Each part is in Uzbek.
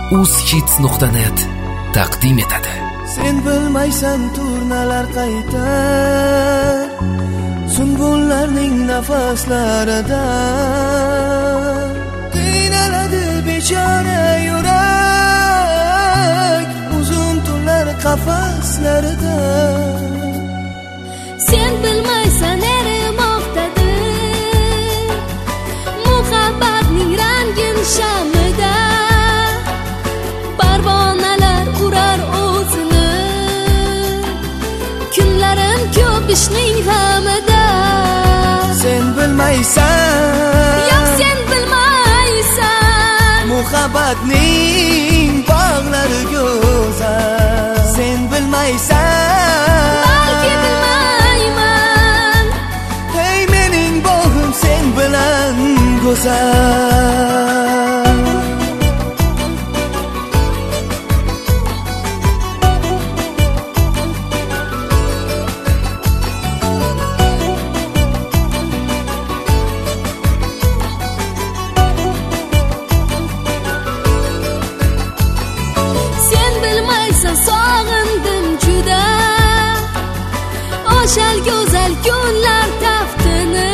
uzhits.net taqdim etadi. Sen bilmaysan turnalar qaytar sunbullarning nafaslarida, qiynaladi bechora yurak uzun tunlar qafaslarida. Sen bilmaysan erimoqdadir muhabbatning rangin shamida, parvonalar urar o'zini kunlarim ko'p ishning g'amida. Sen bilmaysan, yo'q sen bilmaysan, muhabbatning bog'lari go'zal. Sen bilmaysan, balki bilmayman, hey mening bog'im sen bilan go'zal. sog'indim juda o'shal go'zal kunlar taftini,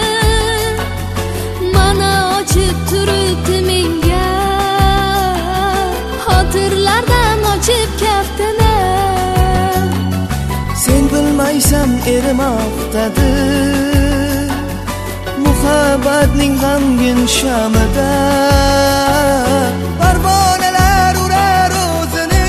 mana ochib turibdi menga xotirlardan ochib kaftini. Sen bilmaysan erimoqdadir muhabbatning g'amgin shamida, parvonalar urar o'zini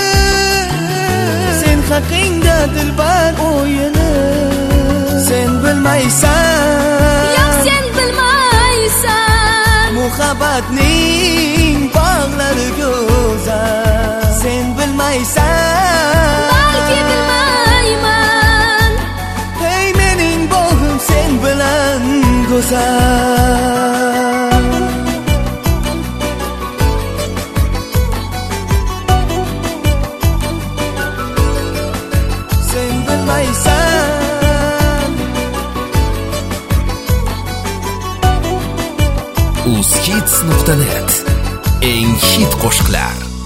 haqingda dilbar o'yini. Sen bilmaysan, yo'q sen bilmaysan, muhabbatning bog'lari go'zal. Sen bilmaysan, balki bilmayman, hey mening bog'im sen bilan go'zal. Sen bilmaysan, uzhits.net eng hit qo'shiqlar.